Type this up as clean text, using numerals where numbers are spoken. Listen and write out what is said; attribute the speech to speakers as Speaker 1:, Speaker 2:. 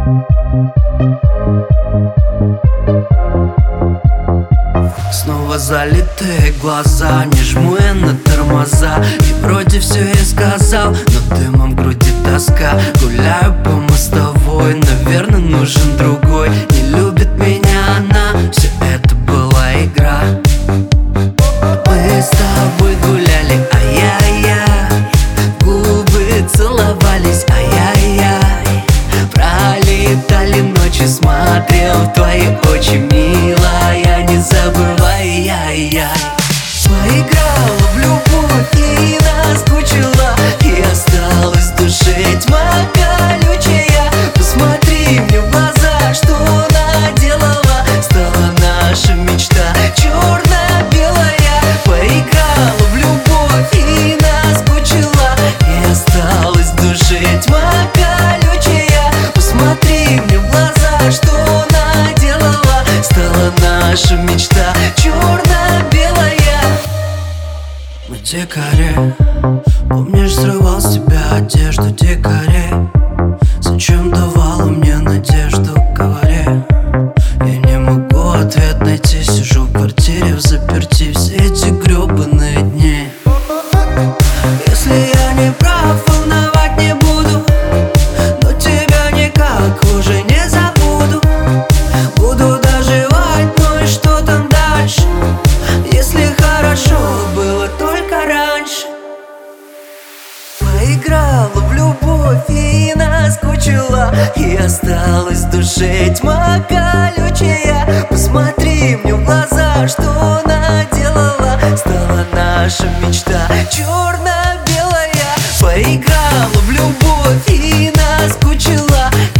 Speaker 1: Снова залитые глаза, не жму я на тормоза. И вроде все я сказал, но дымом в груди тоска. Гуляю по мостовой, наверное, нужен другой. Не любит меня она, все это была игра. Мы с тобой гуляли, ай-яй-яй, губы целовались, ай-яй-яй. Пролетали ночи, смотрел в твои очи, милая, не забывай, яй-яй. Поиграла в любовь и наскучила, и осталась в душе тьма колючая. Посмотри мне в глаза, что наделала, стала наша мечта черно-белая. Поиграла в любовь и наскучила, и осталась в душе тьма колючая. Посмотри мне в глаза, что наделала, стала наша мечта черно-белая. Мы дикари, помнишь, срывал с тебя одежду, дикари. Зачем давала мне надежду, говори. Я не могу ответ найти, сижу в квартире взаперти все эти гребаные дни. Если я не прав, волновать не буду, но тебя никак уже не забуду. Буду доживать, ну и что там дальше, если хорошо было только раньше. Поиграла в любовь и наскучила, и осталась в душе тьма колючая. Посмотри мне в глаза, что наделала, стала наша мечта черно-белая. Поиграла в любовь и наскучила,